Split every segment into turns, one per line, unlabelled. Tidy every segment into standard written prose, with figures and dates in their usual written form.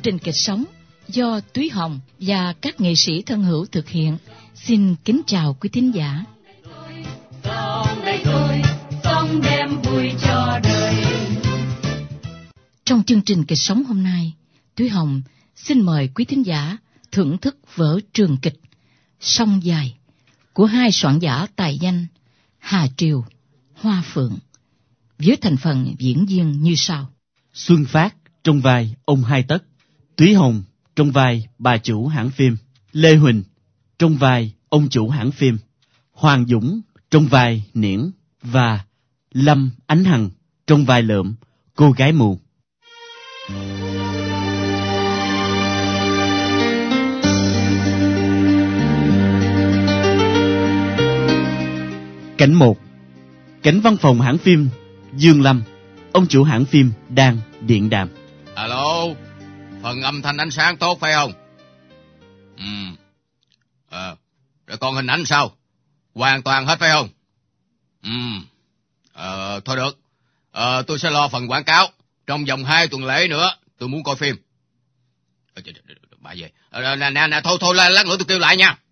trình kịch sống do Túy Hồng và các nghệ sĩ thân hữu thực hiện. Xin kính chào quý thính giả. Sống đem vui cho đời. Trong chương trình kịch sống hôm nay, Túy Hồng xin mời quý thính giả thưởng thức vở trường kịch Sông Dài của hai soạn giả tài danh Hà Triều, Hoa Phượng, với thành phần diễn viên như sau:
Xuân Phát trong vai ông Hai Tất, Túy Hồng trong vai bà chủ hãng phim, Lê Huỳnh trong vai ông chủ hãng phim, Hoàng Dũng trong vai Niễn và Lâm Ánh Hằng trong vai Lượm, cô gái mù. Cảnh 1. Cảnh văn phòng hãng phim Dương Lâm. Ông chủ hãng phim đang điện đàm.
Alo, phần âm thanh ánh sáng tốt phải không? Rồi còn hình ảnh sao? Hoàn toàn hết phải không? Thôi được. Tôi sẽ lo phần quảng cáo. Trong vòng 2 tuần lễ nữa, tôi muốn coi phim. Bà về. Nè, thôi, lát nữa tôi kêu lại nha.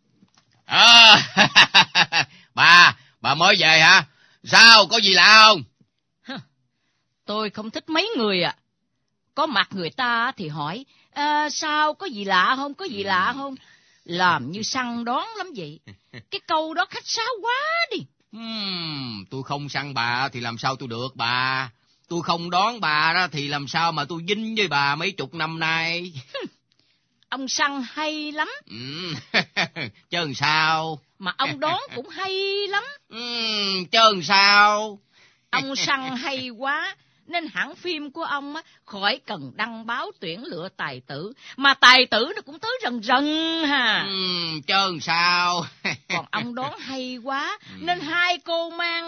Bà mới về hả? Sao, có gì lạ không?
Tôi không thích mấy người à. Có mặt người ta thì hỏi, sao, có gì lạ không, có gì lạ không? Làm như săn đón lắm vậy. Cái câu đó khách sáo quá đi.
Tôi không săn bà thì làm sao tôi được bà. Tôi không đón bà đó thì làm sao mà tôi dính với bà mấy chục năm nay.
Ông săn hay lắm.
Chứ làm sao.
Mà ông đón cũng hay lắm.
Chứ làm sao.
Ông săn hay quá, nên hãng phim của ông á, khỏi cần đăng báo tuyển lựa tài tử. Mà tài tử nó cũng tới rần rần hà.
Chứ làm sao.
Còn ông đón hay quá, nên hai cô mang...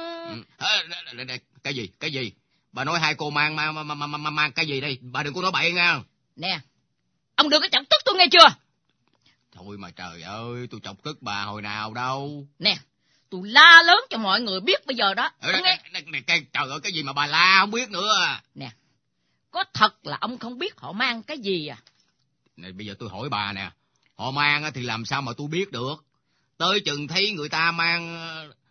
Cái gì? Bà nói hai cô mang cái gì đây? Bà đừng có nói bậy nha.
Nè, ông đừng có chọc tức tôi nghe chưa?
Thôi mà trời ơi, tôi chọc tức bà hồi nào đâu.
Nè, tôi la lớn cho mọi người biết bây giờ đó.
Trời ơi, cái gì mà bà la không biết nữa.
Nè, có thật là ông không biết họ mang cái gì à?
Này, bây giờ tôi hỏi bà nè, họ mang thì làm sao mà tôi biết được? Tới chừng thấy người ta mang...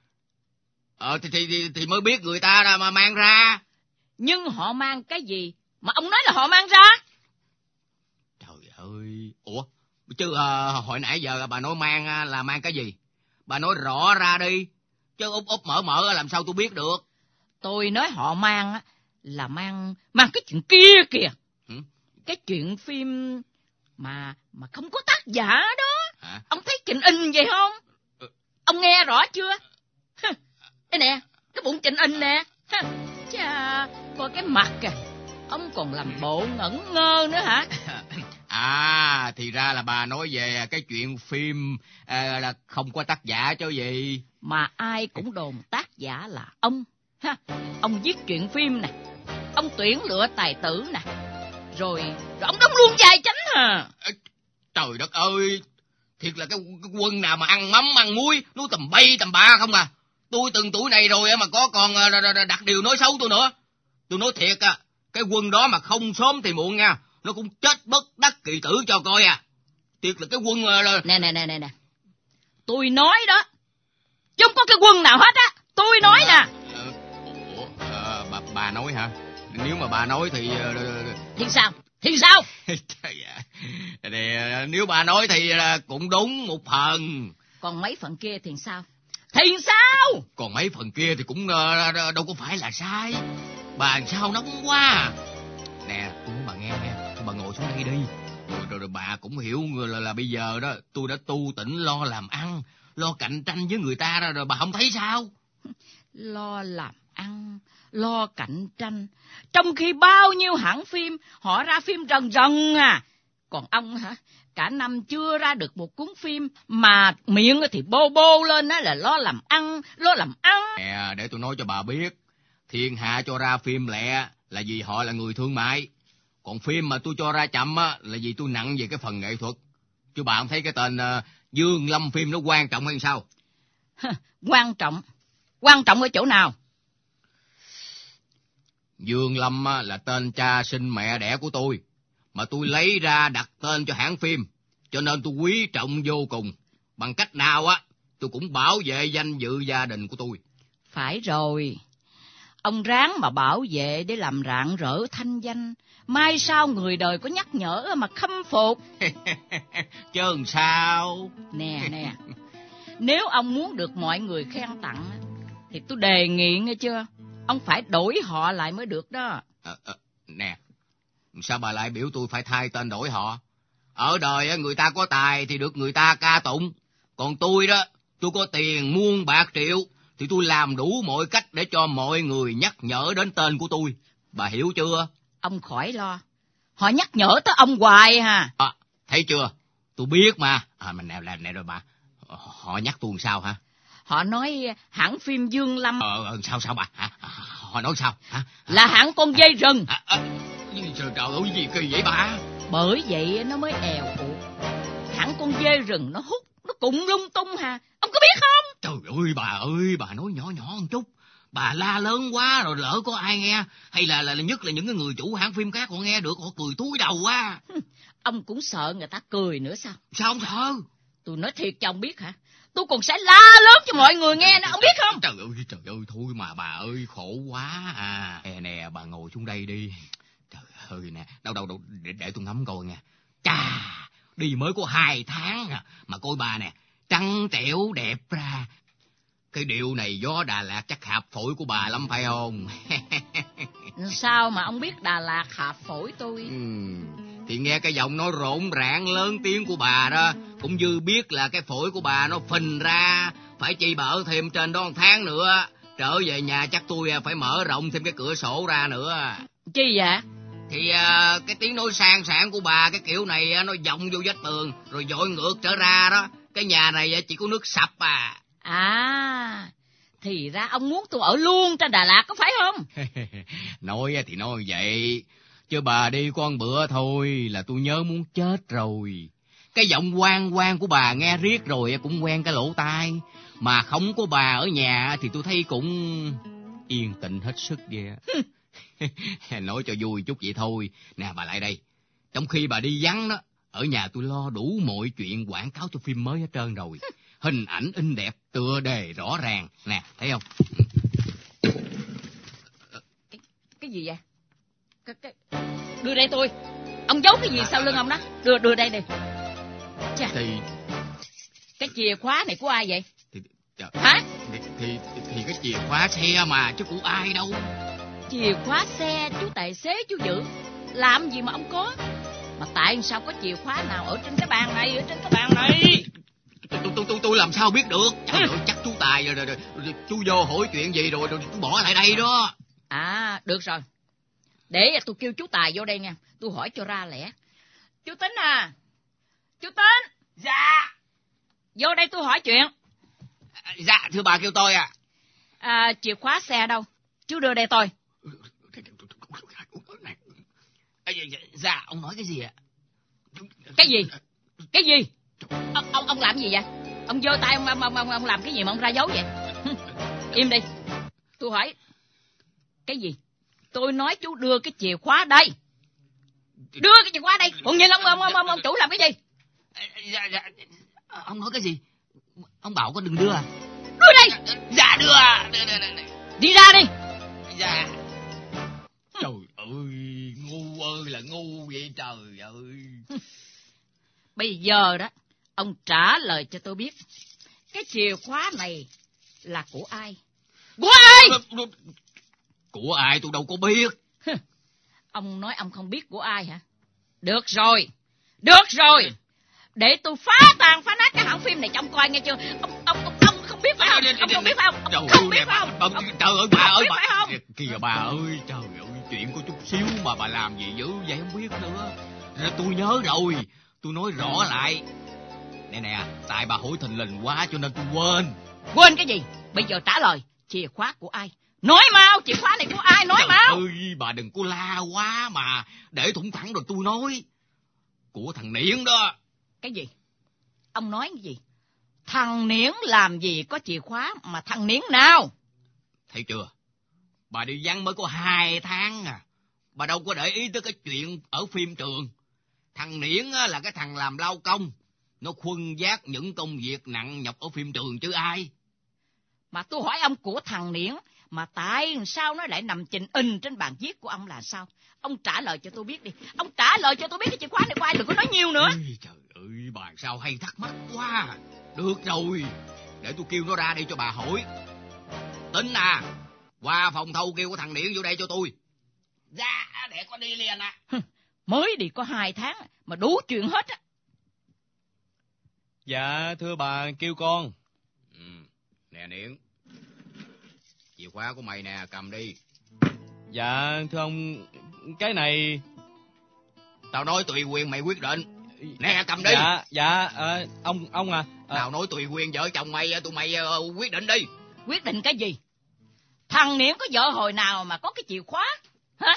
thì mới biết người ta mà mang ra.
Nhưng họ mang cái gì mà ông nói là họ mang ra?
Trời ơi, ủa, chứ hồi nãy giờ bà nói mang là mang cái gì? Bà nói rõ ra đi, chứ úp mở làm sao tôi biết được?
Tôi nói họ mang là mang cái chuyện kia kìa. Cái chuyện phim mà không có tác giả đó.
Hả?
Ông thấy Trịnh In vậy không? Ông nghe rõ chưa? Đây nè, cái bụng Trịnh In nè. Chà, coi cái mặt kìa. Ông còn làm bộ ngẩn ngơ nữa hả?
Thì ra là bà nói về cái chuyện phim là không có tác giả chứ gì.
Mà ai cũng đồn tác giả là ông. Ông viết truyện phim nè, ông tuyển lựa tài tử nè, rồi ông đóng luôn vai chánh hả?
Trời đất ơi, thiệt là cái quân nào mà ăn mắm ăn muối, nói tầm bay tầm bạ không à. Tôi từng tuổi này rồi mà còn đặt điều nói xấu tôi nữa. Tôi nói thiệt cái quân đó mà không sớm thì muộn nha, nó cũng chết bất đắc kỳ tử cho coi à. Thiệt là cái quân...
Nè. Tôi nói đó, chứ không có cái quân nào hết á. Tôi nói nè.
Bà nói hả? Nếu mà bà nói thì...
Thì sao?
Nếu bà nói thì cũng đúng một phần.
Còn mấy phần kia thì sao?
Còn mấy phần kia thì cũng đâu có phải là sai. Bà làm sao nóng quá. Nè, tôi muốn bà nghe. Bà ngồi xuống đây đi. Rồi bà cũng hiểu là bây giờ đó tôi đã tu tỉnh lo làm ăn, lo cạnh tranh với người ta rồi bà không thấy sao?
Lo làm ăn, lo cạnh tranh, trong khi bao nhiêu hãng phim họ ra phim rần rần à. Còn ông hả, cả năm chưa ra được một cuốn phim mà miệng thì bô lên đó là lo làm ăn.
Nè, để tôi nói cho bà biết, thiên hạ cho ra phim lẹ là vì họ là người thương mại. Còn phim mà tôi cho ra chậm là vì tôi nặng về cái phần nghệ thuật. Chứ bà không thấy cái tên Dương Lâm phim nó quan trọng hay sao?
Quan trọng ở chỗ nào?
Dương Lâm là tên cha sinh mẹ đẻ của tôi. mà tôi lấy ra đặt tên cho hãng phim, cho nên tôi quý trọng vô cùng. Bằng cách nào á, tôi cũng bảo vệ danh dự gia đình của tôi.
Phải rồi, ông ráng mà bảo vệ để làm rạng rỡ thanh danh. Mai sau người đời có nhắc nhở mà khâm phục.
Chứ làm sao?
Nè, nếu ông muốn được mọi người khen tặng, thì tôi đề nghị nghe chưa, ông phải đổi họ lại mới được đó.
Nè, sao bà lại biểu tôi phải thay tên đổi họ? Ở đời người ta có tài thì được người ta ca tụng. Còn tôi đó, tôi có tiền muôn bạc triệu, thì tôi làm đủ mọi cách để cho mọi người nhắc nhở đến tên của tôi. Bà hiểu chưa?
Ông khỏi lo, họ nhắc nhở tới ông hoài hà.
Thấy chưa? Tôi biết mà. Mình nè rồi bà. Họ nhắc tôi làm sao hả?
Họ nói hãng phim Dương Lâm.
Sao bà? Hả? Họ nói sao? Hả?
Là hãng con dây rừng.
Trời ơi, gì kỳ vậy bà?
Bởi vậy nó mới èo uột. Hãng con dê rừng nó hút, nó cũng lung tung hà. Ông có biết không?
Trời ơi, bà nói nhỏ một chút. Bà la lớn quá rồi lỡ có ai nghe. Hay là nhất là những cái người chủ hãng phim khác họ nghe được, họ cười túi đầu quá.
Ông cũng sợ người ta cười nữa sao?
Sao không sợ?
Tôi nói thiệt cho ông biết hả? Tôi còn sẽ la lớn cho mọi người nghe nữa, ông biết không?
Trời ơi, thôi mà bà ơi, khổ quá à. Nè, bà ngồi xuống đây đi. Trời ơi nè, đâu, để tôi ngắm coi nha. Chà, đi mới có 2 tháng à, mà coi bà nè, trắng trẻo đẹp ra. Cái điều này do Đà Lạt chắc hợp phổi của bà lắm phải không?
Sao mà ông biết Đà Lạt hợp phổi tôi?
Thì nghe cái giọng nói rộn ràng lớn tiếng của bà đó, cũng như biết là cái phổi của bà nó phình ra. Phải chi bà ở thêm trên đó 1 tháng nữa. Trở về nhà chắc tôi phải mở rộng thêm cái cửa sổ ra nữa.
Chi vậy?
Thì cái tiếng nói sang sảng của bà, cái kiểu này nó vọng vô vách tường rồi dội ngược trở ra đó. Cái nhà này chỉ có nước sập à.
Thì ra ông muốn tôi ở luôn trên Đà Lạt có phải không?
Nói thì nói vậy, chứ bà đi con bữa thôi là tôi nhớ muốn chết rồi. Cái giọng quan của bà nghe riết rồi cũng quen cái lỗ tai. Mà không có bà ở nhà thì tôi thấy cũng yên tĩnh hết sức vậy. Nói cho vui chút vậy thôi. Nè bà lại đây. Trong khi bà đi vắng đó, ở nhà tôi lo đủ mọi chuyện quảng cáo cho phim mới hết trơn rồi. Hình ảnh in đẹp, tựa đề rõ ràng. Nè, thấy không?
Cái gì vậy? Đưa đây tôi. Ông giấu cái gì sau lưng ông đó? Đưa đây đi. Chà.
Thì
cái chìa khóa này của ai vậy?
Hả? Thì cái chìa khóa xe mà, chứ của ai đâu.
Chìa khóa xe chú tài xế chú giữ. Làm gì mà ông có? Mà tại sao có chìa khóa nào ở trên cái bàn này,
Tôi làm sao biết được? Trời ơi, chắc chú Tài rồi, chú vô hỏi chuyện gì rồi chú bỏ lại đây đó.
Được rồi. Để tôi kêu chú Tài vô đây nha. Tôi hỏi cho ra lẽ. Chú Tính à? Chú Tính?
Dạ.
Vô đây tôi hỏi chuyện.
Dạ, thưa bà kêu tôi à.
Chìa khóa xe đâu? Chú đưa đây tôi.
Dạ, ông nói cái gì ạ?
Cái gì? Ông làm gì vậy? Ông giơ tay ông làm cái gì mà ông ra dấu vậy? Im đi. Tôi hỏi. Cái gì? Tôi nói chú đưa cái chìa khóa đây. Đưa cái chìa khóa đây. Còn nhìn ông chủ làm cái gì?
Dạ. Ông nói cái gì? Ông bảo con đừng đưa à?
Đưa đây.
Dạ đưa.
Đi ra đi.
Dạ. Trời ơi, ngu ơi là ngu vậy trời ơi.
Bây giờ đó, ông trả lời cho tôi biết. Cái chìa khóa này là của ai? Của ai?
Của ai tôi đâu có biết.
Ông nói ông không biết của ai hả? Được rồi. Để tôi phá nát cái hãng phim này cho ông coi nghe chưa? Ông không biết phải không? Ông không biết phải không? Ông không biết phải không?
Trời ơi bà ơi, kìa bà ơi, trời ơi, chuyện có chút xíu mà bà làm gì dữ vậy không biết nữa. Tôi nhớ rồi, tôi nói rõ lại. Nè, tại bà hỏi thình lình quá cho nên tôi quên.
Quên cái gì? Bây giờ trả lời, chìa khóa của ai? Nói mau, chìa khóa này của ai? Nói mau.
Trời ơi, bà đừng có la quá mà, để thủng thẳng rồi tôi nói. Của thằng Niễn đó.
Cái gì? Ông nói cái gì? Thằng Niễn làm gì có chìa khóa mà thằng Niễn nào?
Thấy chưa? Bà đi vắng mới có 2 tháng à. Bà đâu có để ý tới cái chuyện ở phim trường. Thằng Niễn á, là cái thằng làm lao công. Nó khuân vác những công việc nặng nhọc ở phim trường chứ ai.
Mà tôi hỏi ông của thằng Niễn, mà tại sao nó lại nằm chình in trên bàn viết của ông là sao? Ông trả lời cho tôi biết đi. Ông trả lời cho tôi biết cái chìa khóa này của ai, đừng có nói nhiều nữa.
Ê, trời ơi, bà sao hay thắc mắc quá. Được rồi, để tôi kêu nó ra đây cho bà hỏi. Tính à, qua phòng thâu kêu của thằng Niễn vô đây cho tôi. Dạ, để con đi liền à.
Mới đi có 2 tháng mà đủ chuyện hết á.
Dạ, thưa bà, kêu con.
Nè Niễn, chìa khóa của mày nè, cầm đi.
Dạ, thưa ông, cái này...
Tao nói tùy quyền mày quyết định. Nè, cầm đi.
Ông à.
Tao nói tùy quyền vợ chồng mày, tụi mày quyết định đi.
Quyết định cái gì? Thằng Niễn có vợ hồi nào mà có cái chìa khóa? Hả?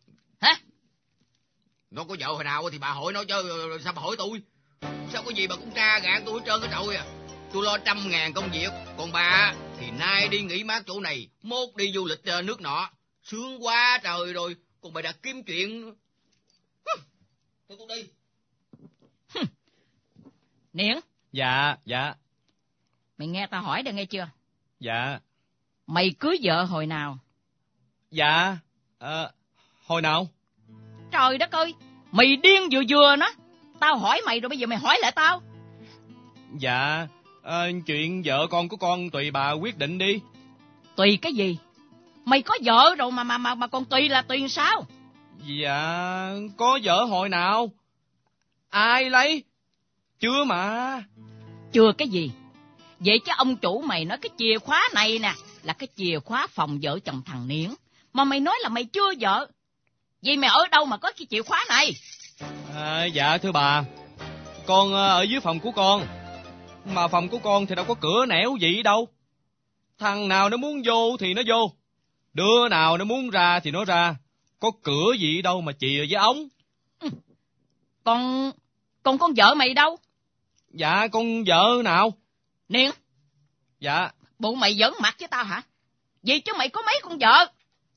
Nó có vợ hồi nào thì bà hỏi nó chứ sao bà hỏi tôi? Sao có gì bà cũng tra gạn tôi hết trơn hết trội à. Tôi lo 100.000 công việc. Còn bà thì nay đi nghỉ mát chỗ này, mốt đi du lịch nước nọ. Sướng quá trời rồi. Còn bà đặt kiếm chuyện. Thôi tôi đi.
Niễn.
Dạ.
Mày nghe tao hỏi đây nghe chưa?
Dạ.
Mày cưới vợ hồi nào?
Dạ, hồi nào?
Trời đất ơi, mày điên vừa nó. Tao hỏi mày rồi bây giờ mày hỏi lại tao.
Dạ, chuyện vợ con của con tùy bà quyết định đi.
Tùy cái gì? Mày có vợ rồi mà còn tùy là tùy sao?
Dạ, có vợ hồi nào? Ai lấy? Chưa mà.
Chưa cái gì? Vậy chứ ông chủ mày nói cái chìa khóa này nè là cái chìa khóa phòng vợ chồng thằng Niễn. Mà mày nói là mày chưa vợ. Vậy mày ở đâu mà có cái chìa khóa này?
Dạ thưa bà, con ở dưới phòng của con. Mà phòng của con thì đâu có cửa nẻo gì đâu. Thằng nào nó muốn vô thì nó vô. Đứa nào nó muốn ra thì nó ra. Có cửa gì đâu mà chìa với ống.
Còn con vợ mày đâu?
Dạ con vợ nào?
Niễn.
Dạ.
Bộ mày giỡn mặt với tao hả? Vậy chứ mày có mấy con vợ?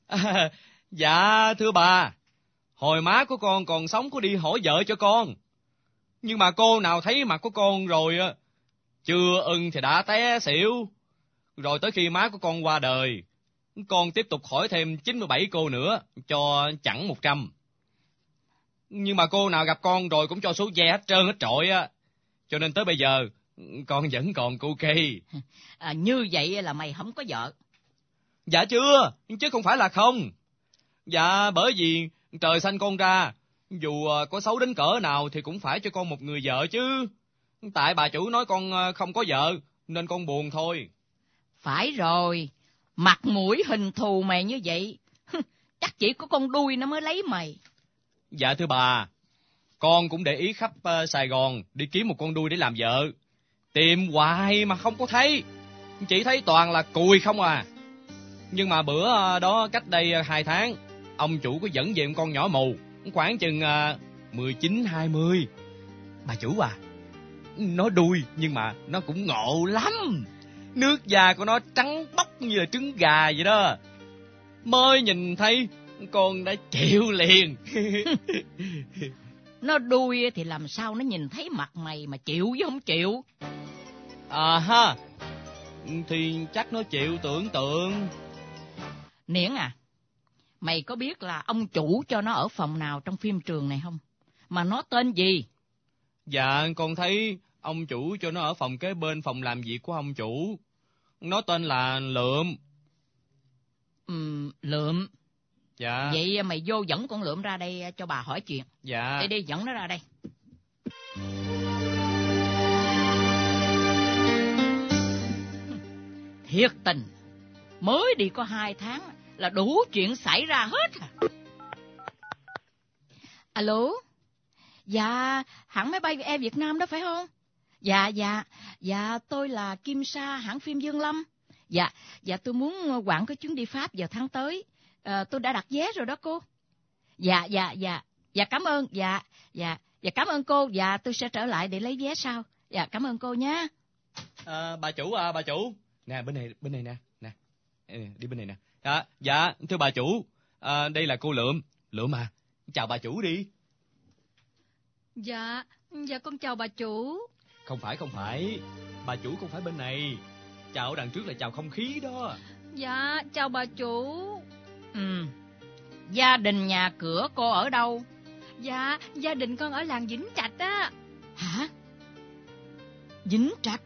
Dạ thưa bà, hồi má của con còn sống có đi hỏi vợ cho con. Nhưng mà cô nào thấy mặt của con rồi chưa ưng thì đã té xỉu. Rồi tới khi má của con qua đời, con tiếp tục hỏi thêm 97 cô nữa cho chẳng 100. Nhưng mà cô nào gặp con rồi cũng cho số ve hết trơn hết trọi á. Cho nên tới bây giờ con vẫn còn cu kỳ.
Như vậy là mày không có vợ?
Dạ chưa, chứ không phải là không. Dạ bởi vì trời sanh con ra, dù có xấu đến cỡ nào thì cũng phải cho con một người vợ chứ. Tại bà chủ nói con không có vợ nên con buồn thôi.
Phải rồi, mặt mũi hình thù mày như vậy, chắc chỉ có con đuôi nó mới lấy mày.
Dạ thưa bà, con cũng để ý khắp Sài Gòn đi kiếm một con đuôi để làm vợ. Tìm hoài mà không có thấy, chỉ thấy toàn là cùi không à. Nhưng mà bữa đó cách đây 2 tháng, ông chủ có dẫn về một con nhỏ mù, khoảng chừng 19-20. Bà chủ à, nó đuôi nhưng mà nó cũng ngộ lắm. Nước da của nó trắng bóc như là trứng gà vậy đó. Mới nhìn thấy con đã chịu liền.
Nó đuôi thì làm sao nó nhìn thấy mặt mày mà chịu với không chịu?
Ha, thì chắc nó chịu tưởng tượng.
Niễn à, mày có biết là ông chủ cho nó ở phòng nào trong phim trường này không? Mà nó tên gì?
Dạ, con thấy ông chủ cho nó ở phòng kế bên phòng làm việc của ông chủ. Nó tên là Lượm.
Lượm.
Dạ.
Vậy mày vô dẫn con Lượm ra đây cho bà hỏi chuyện.
Dạ.
Đi dẫn nó ra đây. Thiệt tình, mới đi có 2 tháng là đủ chuyện xảy ra hết à. Alo? Dạ, hãng máy bay Air Việt Nam đó phải không? Dạ, tôi là Kim Sa, hãng phim Dương Lâm. Dạ, tôi muốn hoãn cái chuyến đi Pháp vào tháng tới. Tôi đã đặt vé rồi đó cô. Dạ, cảm ơn, dạ, cảm ơn cô. Dạ, tôi sẽ trở lại để lấy vé sau. Dạ, cảm ơn cô nhé.
Bà chủ. Nè, bên này nè. Đi bên này nè. Dạ, thưa bà chủ, đây là cô Lượm. Lượm à, chào bà chủ đi.
Dạ con chào bà chủ.
Không phải. Bà chủ không phải bên này. Chào ở đằng trước là chào không khí đó.
Dạ chào bà chủ.
Gia đình nhà cửa cô ở đâu?
Dạ gia đình con ở làng Vĩnh Trạch á.
Hả? Vĩnh Trạch?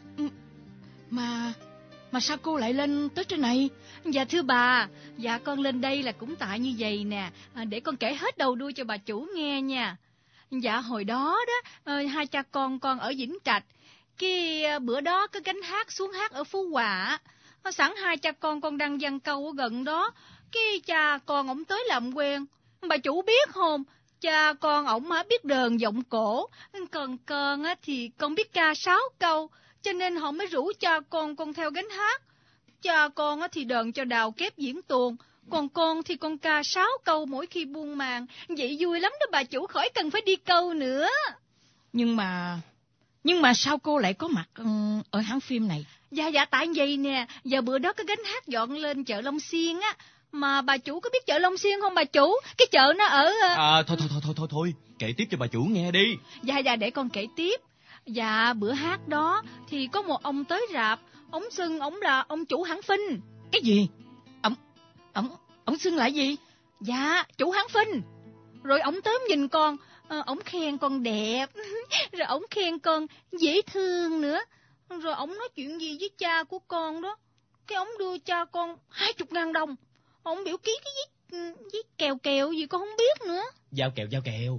Mà sao cô lại lên tới trên này?
Dạ thưa bà, dạ con lên đây là cũng tại như vậy nè, để con kể hết đầu đuôi cho bà chủ nghe nha. Dạ hồi đó đó, hai cha con ở Vĩnh Trạch, cái bữa đó có gánh hát xuống hát ở Phú Hòa. Sẵn hai cha con đang giăng câu ở gần đó, cái cha con ổng tới làm quen. Bà chủ biết không, cha con ổng biết đờn giọng cổ, còn con thì con biết ca 6 câu, cho nên họ mới rủ cha con theo gánh hát. Cha con thì đờn cho Đào kép diễn tuồng, còn con thì con ca 6 câu mỗi khi buông màn. Vậy vui lắm đó bà chủ, khỏi cần phải đi câu nữa.
Nhưng mà sao cô lại có mặt ở hãng phim này?
Dạ tại vậy nè, giờ bữa đó có gánh hát dọn lên chợ Long Xuyên á. Mà bà chủ có biết chợ Long Xuyên không bà chủ? Cái chợ nó ở...
Thôi, kể tiếp cho bà chủ nghe đi.
Dạ để con kể tiếp. Dạ bữa hát đó thì có một ông tới rạp, ông xưng ông là ông chủ hãng phim.
Cái gì? Ông xưng là gì?
Dạ chủ hãng phim. Rồi ông tới nhìn con, ông khen con đẹp, rồi ông khen con dễ thương nữa. Rồi ông nói chuyện gì với cha của con đó, cái ông đưa cha con 20.000 đồng. Ông biểu ký cái viết kèo gì con không biết nữa.
Giao kèo.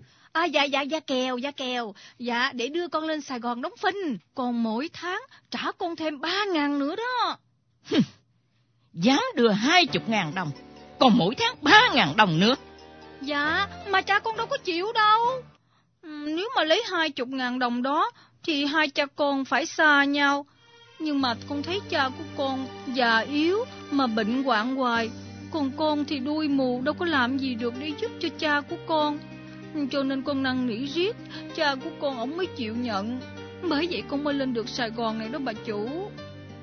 Dạ kèo. Dạ để đưa con lên Sài Gòn đóng phim. Còn mỗi tháng trả con thêm 3.000 nữa đó.
Dám đưa 20.000 đồng, còn mỗi tháng 3.000 đồng nữa.
Dạ mà cha con đâu có chịu đâu. Nếu mà lấy 20.000 đồng đó thì hai cha con phải xa nhau. Nhưng mà con thấy cha của con già yếu mà bệnh hoạn hoài, còn con thì đuôi mù, đâu có làm gì được để giúp cho cha của con. Cho nên con năn nỉ riết, cha của con ổng mới chịu nhận. Bởi vậy con mới lên được Sài Gòn này đó bà chủ.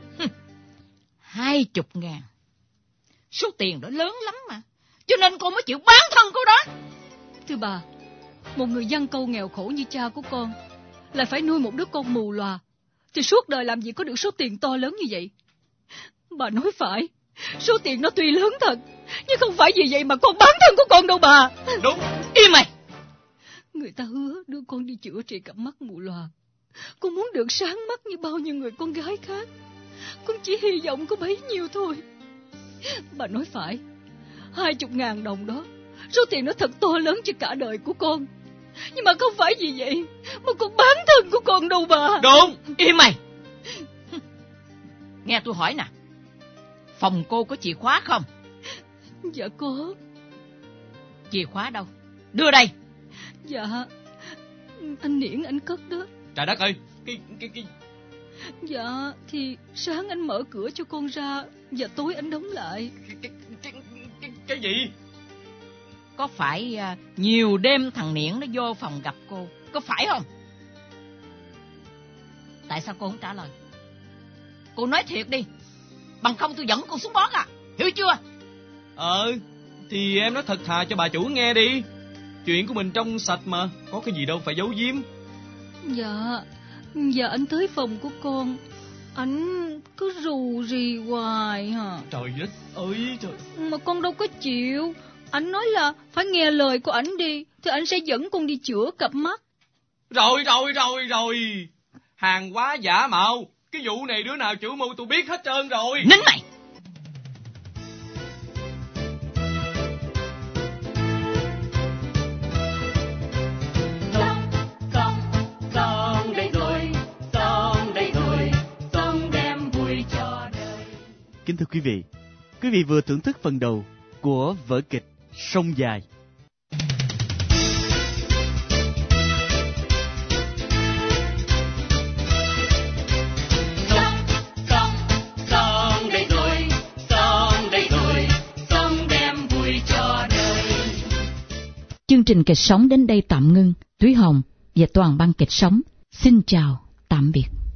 20.000, số tiền đó lớn lắm mà, cho nên con mới chịu bán thân cô đó.
Thưa bà, một người dân câu nghèo khổ như cha của con lại phải nuôi một đứa con mù lòa, thì suốt đời làm gì có được số tiền to lớn như vậy. Bà nói phải, số tiền nó tuy lớn thật, nhưng không phải vì vậy mà con bán thân của con đâu bà.
Đúng.
Im mày.
Người ta hứa đưa con đi chữa trị cặp mắt mù lòa. Con muốn được sáng mắt như bao nhiêu người con gái khác. Con chỉ hy vọng có bấy nhiêu thôi. Bà nói phải, 20.000 đồng đó, số tiền nó thật to lớn cho cả đời của con. Nhưng mà không phải vì vậy mà con bán thân của con đâu bà.
Đúng. Im mày. Nghe tôi hỏi nè, phòng cô có chìa khóa không?
Dạ có.
Chìa khóa đâu? Đưa đây.
Dạ anh Niễn anh cất đó.
Trời đất ơi, cái
Dạ thì sáng anh mở cửa cho con ra, và tối anh đóng lại.
Cái gì?
Có phải nhiều đêm thằng Niễn nó vô phòng gặp cô, có phải không? Tại sao cô không trả lời? Cô nói thiệt đi, bằng không tôi dẫn cô xuống bót à, hiểu chưa?
Thì em nói thật thà cho bà chủ nghe đi. Chuyện của mình trong sạch mà, có cái gì đâu phải giấu giếm.
Dạ anh tới phòng của con, anh cứ rù rì hoài hả?
Trời đất ơi trời.
Mà con đâu có chịu. Anh nói là phải nghe lời của ảnh đi, thì anh sẽ dẫn con đi chữa cặp mắt.
Rồi. Hàng hóa giả mạo. Cái vụ này đứa nào chủ mưu tôi biết hết trơn rồi.
Nín mày.
Kính thưa quý vị vừa thưởng thức phần đầu của vở kịch Sông Dài.
Sông đây rồi, sông đem vui cho đời.
Chương trình kịch sống đến đây tạm ngưng. Thúy Hồng và toàn ban kịch sống xin chào, tạm biệt.